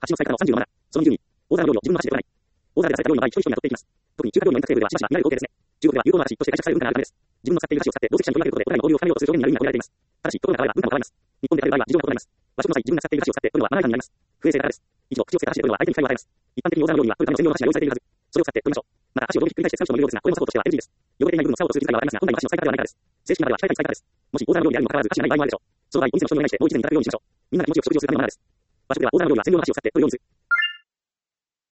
8の使い方の37。その2に、大皿の料理を自分の足で取らない。大皿で出された料理の場合、一人一人が取っていきます。特に中華料理の遠隔テーブルはしばしば見られる光景ですね。中国では有効な箸として解釈される文化があるためです。自分の使っている箸を使って同席者に取り分けることで、お互いの交流を深めようとする表現になる意味が込められています。ただし、ところが変われば文化も変わります。日本で食べる場合は事情が異なります。和食の際、自分が使っている箸を使って取るのはマナー違反になります。不衛生な方です。以上、口をつけた箸で取るのは相手に機会を与えます。一般的に大皿の料理には取るための専用の箸が用意されているはず。それを使って取りましょう。また、箸を同時に繰り返して使う人もいるようですが、これも作法としては NG です。汚れていない部分を使おうとする機会はありますが、本来の箸の使い方ではないからです。正式なでは控えた使い方です。もし大皿の料理であるにもかかわらず箸がない場合もあるでしょう。その場合、お店の人にお願いしてもう一膳いただくようにしましょう。みんなで気持ちを食事をするためのマナーです。和食では大皿の料理は専用の箸を使って取るようにする。